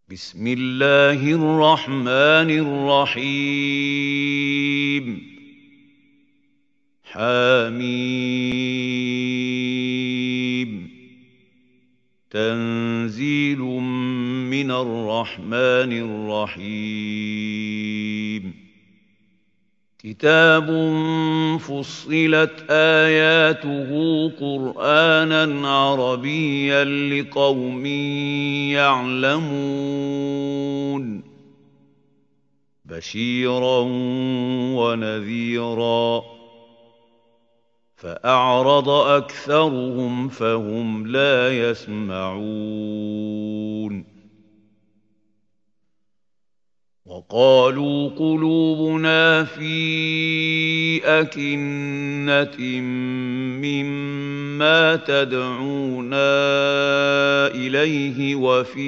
بسم الله الرحمن الرحيم حميم تنزيل من الرحمن الرحيم كتاب فصلت آياته قرآنا عربيا لقوم يعلمون بشيرا ونذيرا فأعرض أكثرهم فهم لا يسمعون وقالوا قلوبنا في أكنة مما تدعونا إليه وفي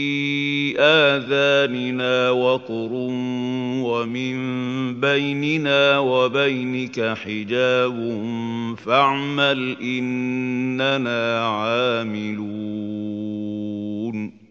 آذاننا وقر ومن بيننا وبينك حجاب فاعمل إننا عاملون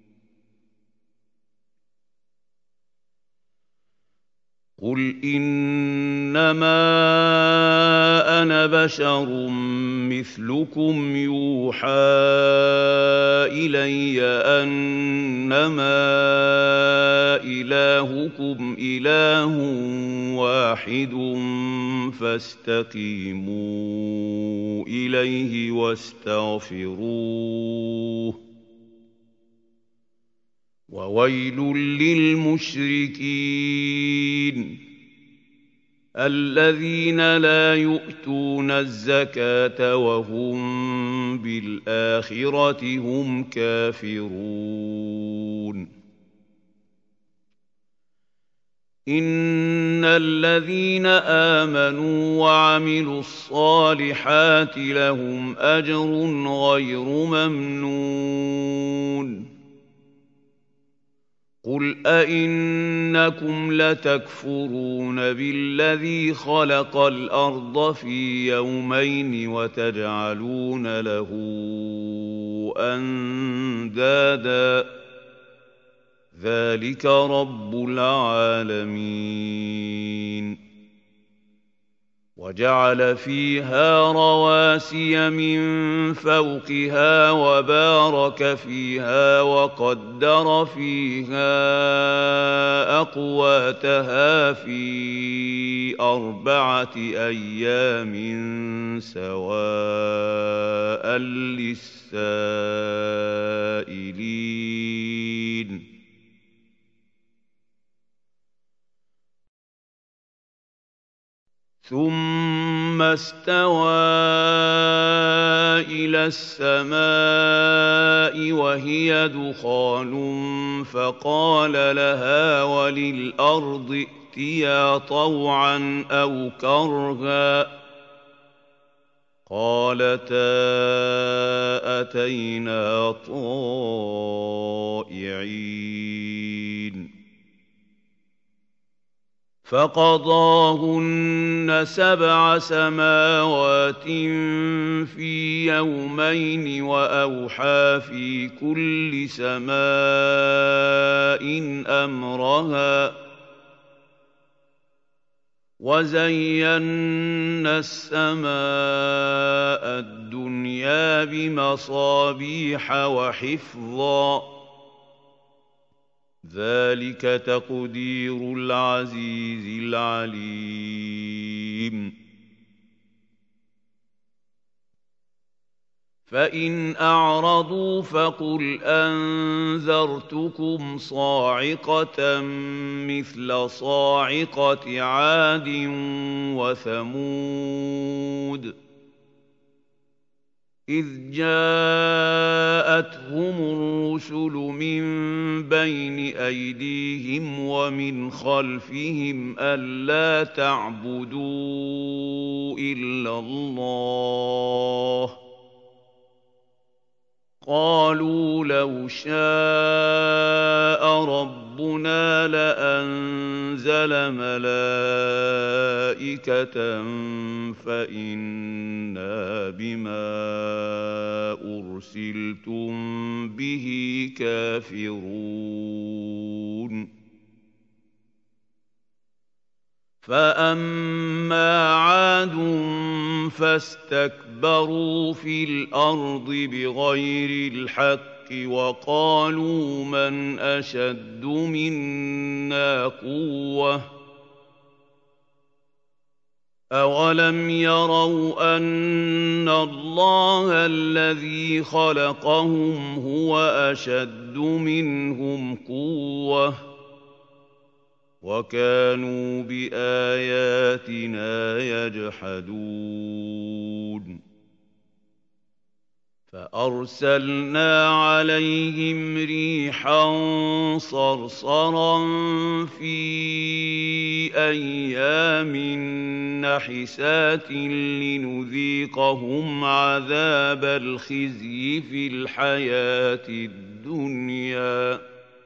قل إنما أنا بشر مثلكم يوحى إلي أنما إلهكم إله واحد فاستقيموا إليه واستغفروه وويل للمشركين الذين لا يؤتون الزكاة وهم بالآخرة هم كافرون إن الذين آمنوا وعملوا الصالحات لهم أجر غير ممنون قل أئنكم لتكفرون بالذي خلق الأرض في يومين وتجعلون له أندادا ذلك رب العالمين وجعل فيها رواسي من فوقها وبارك فيها وقدر فيها أقواتها في 4 أيام سواء للسائلين ثم استوى إلى السماء وهي دخان فقال لها وللأرض ائتيا طوعا أو كرها قالتا أتينا طائعين فقضاهن 7 سماوات في يومين وأوحى في كل سماء أمرها وزينا السماء الدنيا بمصابيح وحفظا ذلك تقدير العزيز العليم فإن أعرضوا فقل أنذرتكم صاعقة مثل صاعقة عاد وثمود إذ جاءتهم الرسل من بين أيديهم ومن خلفهم ألا تعبدوا إلا الله قالوا لو شاء ربنا لأنزل ملائكة فإنا بما أرسلتم به كافرون ينتفرون فأما عاد فاستكبروا في الأرض بغير الحق وقالوا من أشد منا قوة أولم يروا أن الله الذي خلقهم هو أشد منهم قوة وكانوا بآياتنا يجحدون فأرسلنا عليهم ريحا صرصرا في أيام نحسات لنذيقهم عذاب الخزي في الحياة الدنيا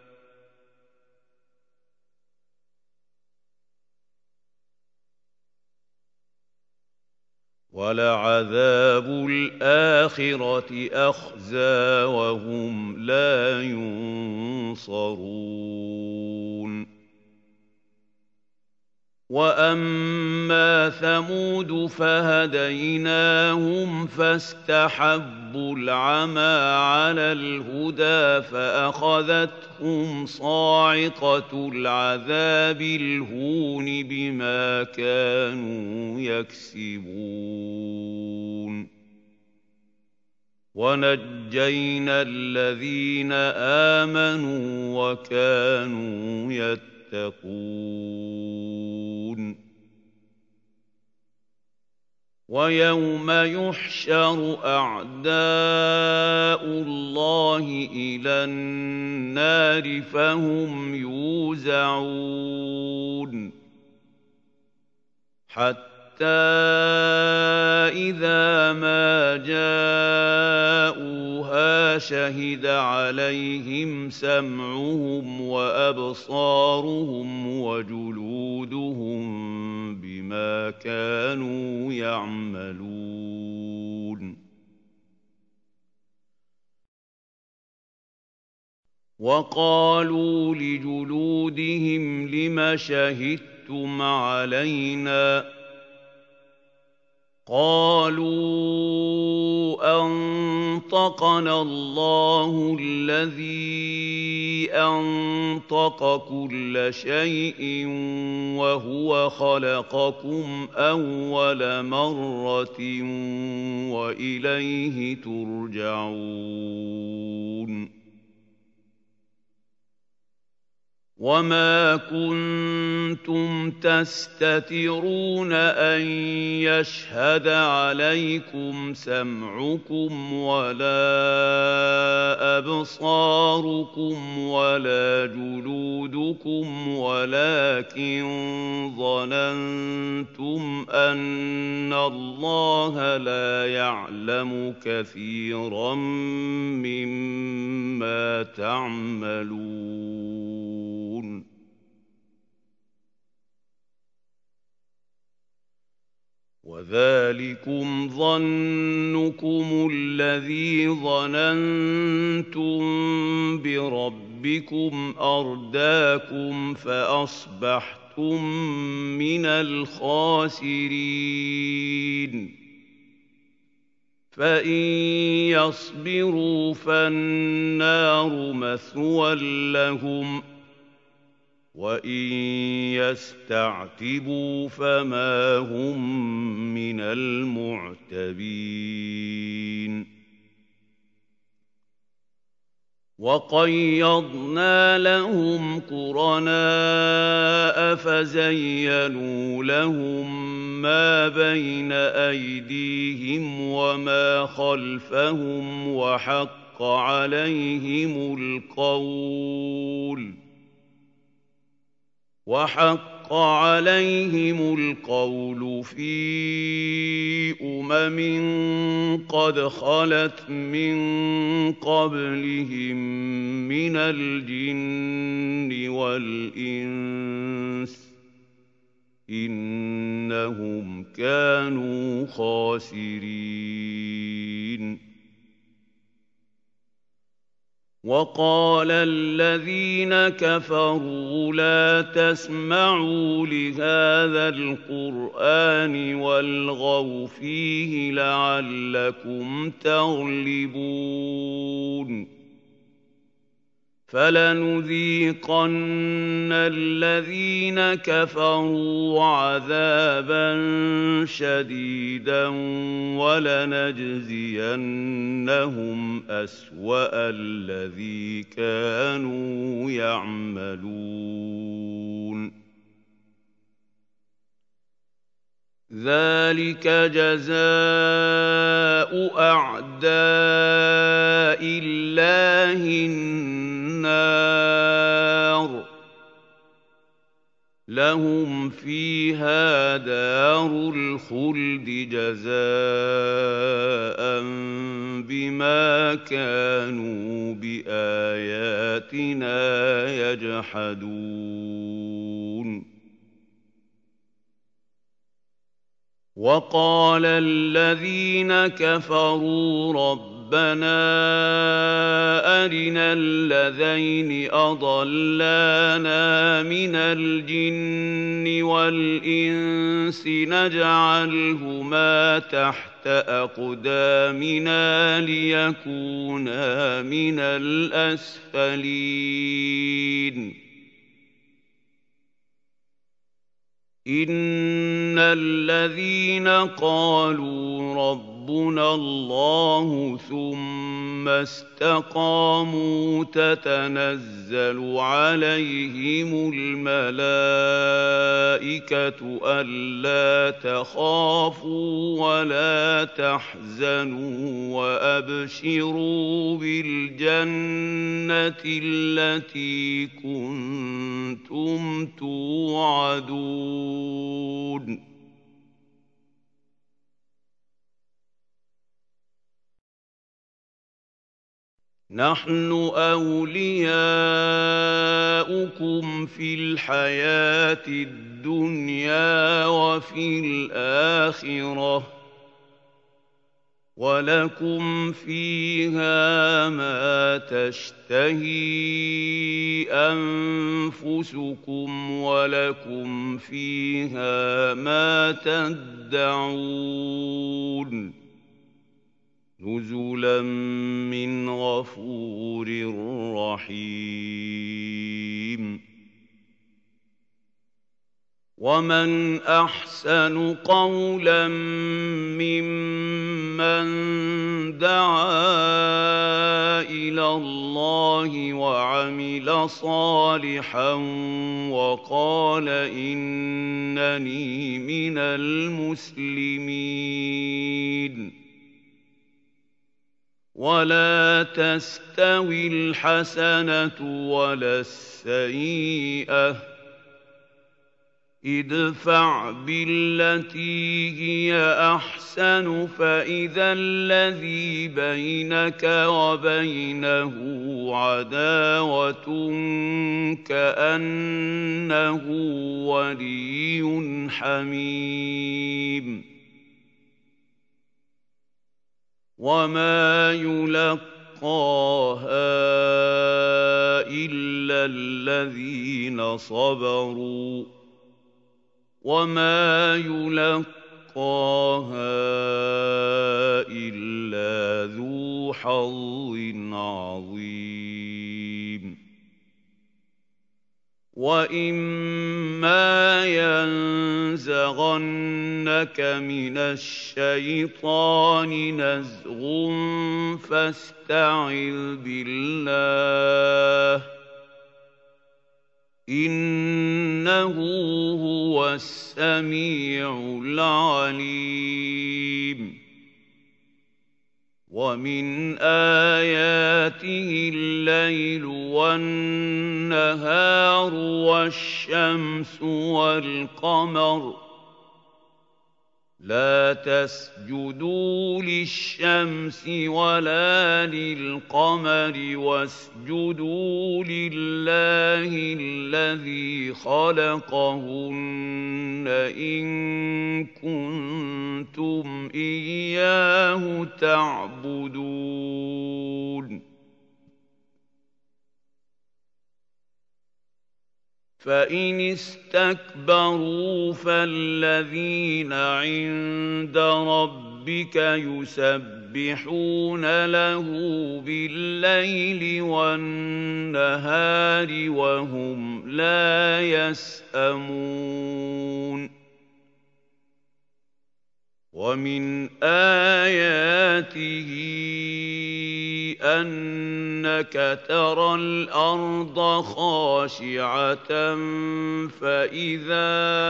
وَلَعَذَابُ الْآخِرَةِ أَخْزَىٰ وَهُمْ لَا يُنصَرُونَ وَأَمَّا ثَمُودُ فَهَدَيْنَاهُمْ فَاسْتَحَبُّوا الْعَمَىٰ عَلَى الْهُدَىٰ فَأَخَذَتْهُمْ صَاعِقَةُ الْعَذَابِ الْهُونِ بِمَا كَانُوا يَكْسِبُونَ وَنَجَّيْنَا الَّذِينَ آمَنُوا وَكَانُوا يَتَّقُونَ وَيَوْمَ يُحْشَرُ أَعْدَاءُ اللَّهِ إِلَى النَّارِ فَهُمْ يُوزَعُونَ حَتَّىٰ إِذَا مَا جَاءُوهَا شَهِدَ عَلَيْهِمْ سَمْعُهُمْ وَأَبْصَارُهُمْ وَجُلُودُهُم بِمَا كَانُوا يَعْمَلُونَ وَقَالُوا لِجُلُودِهِمْ لِمَ شَهِدتُّمْ عَلَيْنَا قَالُوا أَنطَقَنَا اللَّهُ الَّذِي أَنطَقَ كُلَّ شَيْءٍ وَهُوَ خَلَقَكُمْ أَوَّلَ مَرَّةٍ وَإِلَيْهِ تُرْجَعُونَ وَمَا كُنتُمْ تَسْتَتِرُونَ أَن يَشْهَدَ عَلَيْكُمْ سَمْعُكُمْ وَلَا أَبْصَارُكُمْ وَلَا جُلُودُكُمْ وَلَٰكِن ظَنَنتُمْ أَنَّ اللَّهَ لَا يَعْلَمُ كَثِيرًا مِّمَّا تَعْمَلُونَ وَذَٰلِكُمْ ظَنُّكُمُ الَّذِي ظَنَنتُم بِرَبِّكُمْ أَرْدَاكُمْ فَأَصْبَحْتُم مِّنَ الْخَاسِرِينَ فَإِن يَصْبِرُوا فَالنَّارُ مَثْوًى لَّهُمْ وَإِن يَسْتَعْتِبُوا فَمَا هُم مِّنَ الْمُعْتَبِينَ وَقَيَّضْنَا لَهُمْ قُرَنَاءَ فَزَيَّنُوا لَهُم مَّا بَيْنَ أَيْدِيهِمْ وَمَا خَلْفَهُمْ وَحَقَّ عَلَيْهِمُ الْقَوْلُ فِي قَدْ خَلَتْ مِن قَبْلِهِم مِّنَ الْجِنِّ وَالْإِنسِ ۖ إِنَّهُمْ كَانُوا خَاسِرِينَ وقال الذين كفروا لا تسمعوا لهذا القرآن والغوا فيه لعلكم تغلبون فلنذيقن الذين كفروا عذابا شديدا ولنجزينهم أسوأ الذي كانوا يعملون ذلك جزاء أعداء الله النار لهم فيها دار الخلد جزاء بما كانوا بآياتنا يجحدون وقال الذين كفروا ربنا أرنا الذين أضلانا من الجن والإنس نجعلهما تحت أقدامنا ليكونا من الأسفلين إن الذين قالوا ربنا الله ثم استقاموا تتنزل عليهم الملائكة ألا تخافوا ولا تحزنوا وأبشروا بالجنة التي كنتم توعدون نحن أولياؤكم في الحياة الدنيا وفي الآخرة ولكم فيها ما تشتهي أنفسكم ولكم فيها ما تدعون نزلا من غفور رحيم ومن أحسن قولا ممن دعا إلى الله وعمل صالحا وقال إنني من المسلمين ولا تستوي الحسنة ولا السيئة ادفع بالتي هي أحسن فإذا الذي بينك وبينه عداوة كأنه ولي حميم وما يلقاها إلا الذين صبروا وما يلقاها إلا ذو حظ عظيم وإما ينزغنك من الشيطان نزغ فاستعذ بالله إنه هو السميع العليم ومن آياته الليل والنهار والشمس والقمر لا تسجدوا للشمس ولا للقمر واسجدوا لله الذي خلقهن إن كنتم إياه تعبدون فإن استكبروا فالذين عند ربك يسبحون له بالليل والنهار وهم لا يسأمون ومن آياته أنك ترى الأرض خاشعة فإذا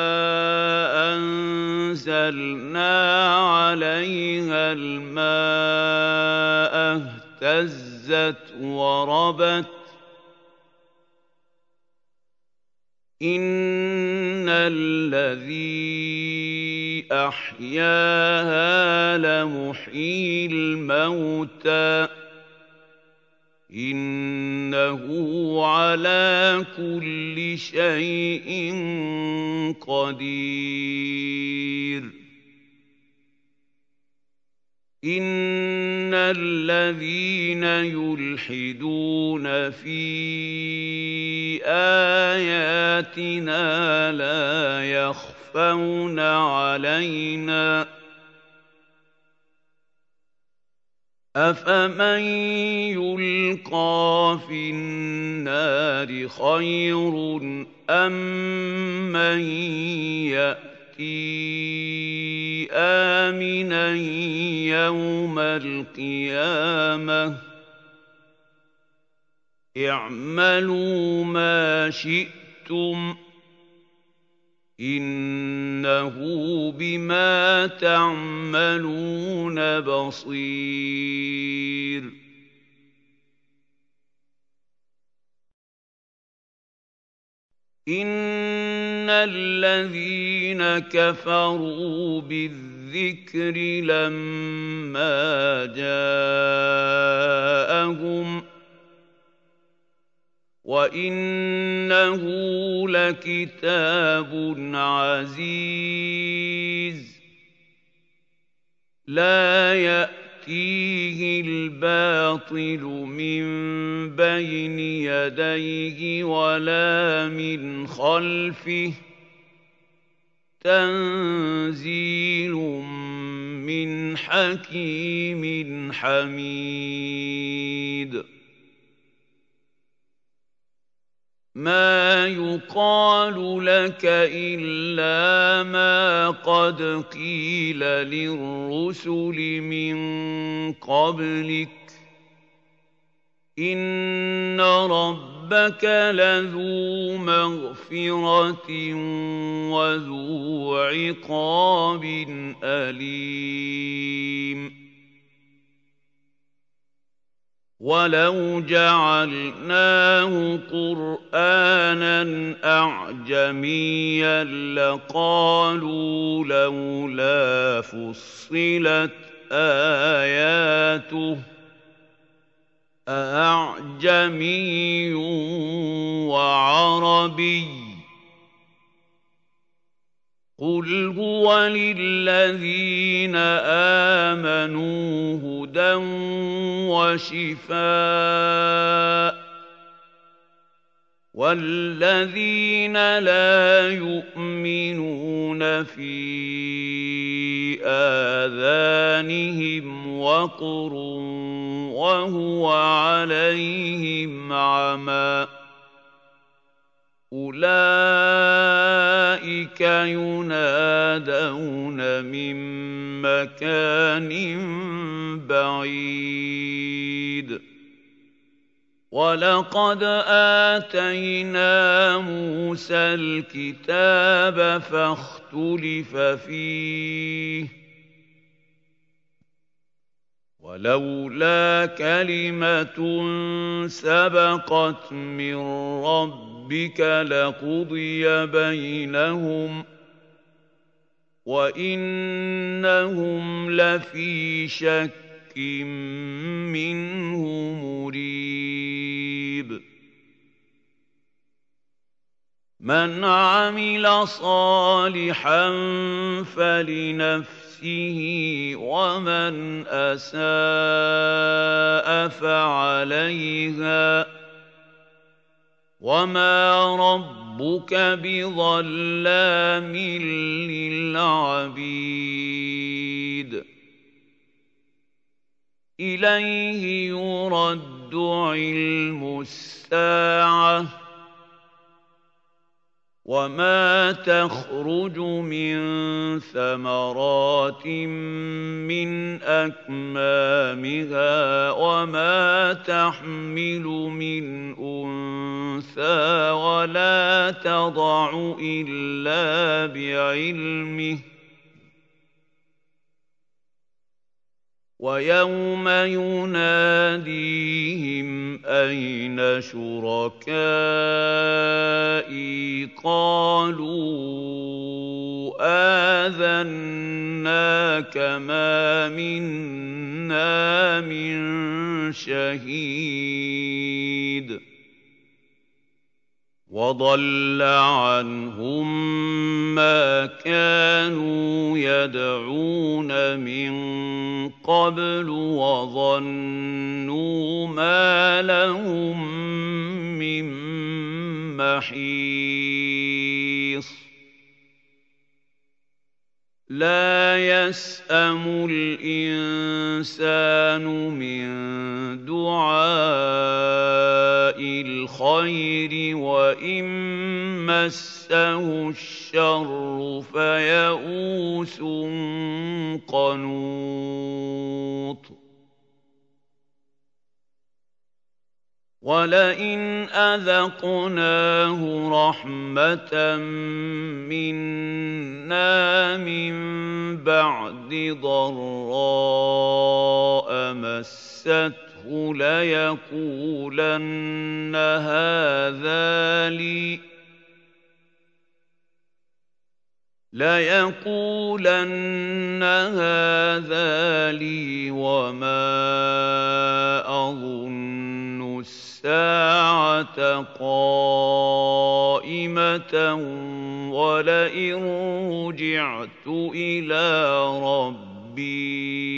أنزلنا عليها الماء اهتزت وربت إن الذي أحياها لمحيي الموتى إنه على كل شيء قدير إن الذين يلحدون في آياتنا لا يخفون علينا أفمن يلقى في النار خير أم من يأتي آمنا يوم القيامة اعملوا ما شئتم إنه بما تعملون بصير إن الذين كفروا بالذكر لما جاءهم وإنه لكتاب عزيز لا يأتيه الباطل من بين يديه ولا من خلفه تنزيل من حكيم حميد ما يقال لك إلا ما قد قيل للرسل من قبلك إن ربك لذو مغفرة وذو عقاب أليم ولو جعلناه قرآنا أعجميا لقالوا لولا فصلت آياته أأعجمي وعربي قل هو للذين آمنوا هدى وشفاء والذين لا يؤمنون في آذانهم وقر وهو عليهم عمى أولئك ينادون من مكان بعيد ولقد آتينا موسى الكتاب فاختلف فيه ولولا كلمة سبقت من ربك لقضي بينهم وإنهم لفي شك منه مريب من عمل صالحا فلنفسه ومن أساء فعليها وَمَا رَبُّكَ بِظَلَّامٍ لِّلْعَبِيدِ إِلَيْهِ يُرَدُّ عِلْمُ السَّاعَةِ وَمَا تَخْرُجُ مِن ثَمَرَاتٍ مِّنْ أَكْمَامِهَا وَمَا تَحْمِلُ مِنْ أُنثَىٰ وَلَا تَضَعُ إِلَّا بِعِلْمِهِ ۚ وَيَوْمَ يُنَادِيهِمْ أَيْنَ شُرَكَائِي قَالُوا آذَنَّاكَ مَا مِنَّا مِن شَهِيدٍ وَضَلَّ عَنْهُم مَّا كَانُوا يَدْعُونَ مِن قَبْلُ وَظَنُّوا مَا لَهُم مِّن مَّحِيصٍ لَا يَسْأَمُ الْإِنسَانُ مِن دُعَاءِ الْخَيْرِ وَإِن مَّسَّهُ الشَّرُّ فَيَئُوسٌ قَنُوطٌ وَلَئِنْ أَذَقْنَاهُ رَحْمَةً مِّنَّا مِن بَعْدِ ضَرَّاءَ مَسَّتْهُ لَيَقُولَنَّ هَٰذَا لِي وَمَا أَظُنُّ السَّاعَةَ قَائِمَةً وَلَئِن رُّجِعْتُ إِلَىٰ رَبِّي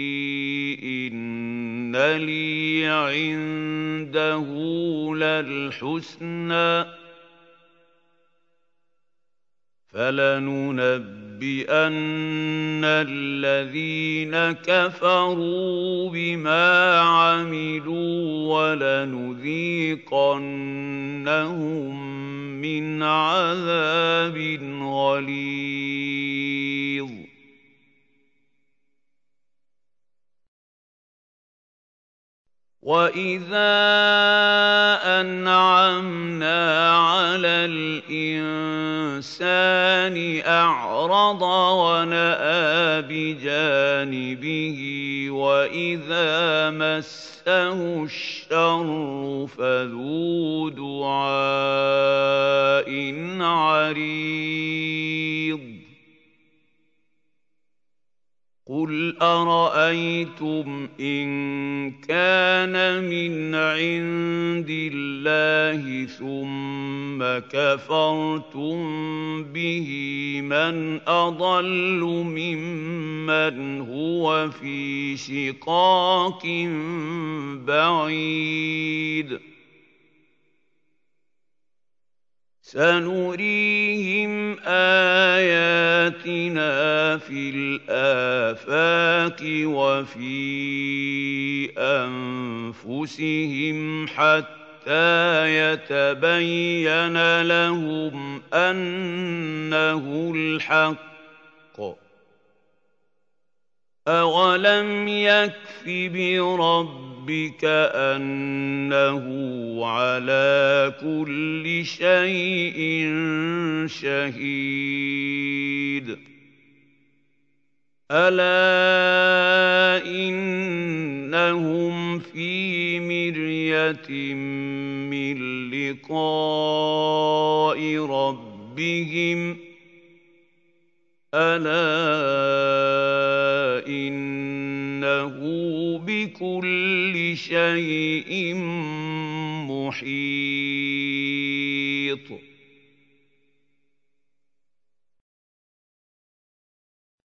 إِنَّ لِي عِندَهُ لَلْحُسْنَىٰ ۚ فَلَنُنَبِّئَنَّ الَّذِينَ كَفَرُوا بِمَا عَمِلُوا وَلَنُذِيقَنَّهُم مِّنْ عَذَابٍ غَلِيظٍ وَإِذَا أَنْعَمْنَا عَلَى الْإِنسَانِ أَعْرَضَ وَنَأَىٰ بِجَانِبِهِ وَإِذَا مَسَّهُ الشَّرُّ فَذُو دُعَاءٍ عَرِيضٍ قُلْ أَرَأَيْتُمْ إِن كَانَ مِنْ عِندِ اللَّهِ ثُمَّ كَفَرْتُم بِهِ مَنْ أَضَلُّ مِمَّنْ هُوَ فِي شِقَاقٍ بَعِيدٍ سَنُرِيهِمْ آيَاتِنَا فِي الْآفَاقِ وَفِي أَنفُسِهِمْ حَتَّىٰ يَتَبَيَّنَ لَهُمْ أَنَّهُ الْحَقُّ ۗ أَوَلَمْ يَكْفِ بِرَبِّكَ أَنَّهُ عَلَىٰ كُلِّ شَيْءٍ شَهِيدٌ أَلَا إِنَّهُمْ فِي مِرْيَةٍ مِّن لِّقَاءِ رَبِّهِمْ أَلَا إِنَّهُ بِكُلِّ شَيْءٍ مُّحِيطٌ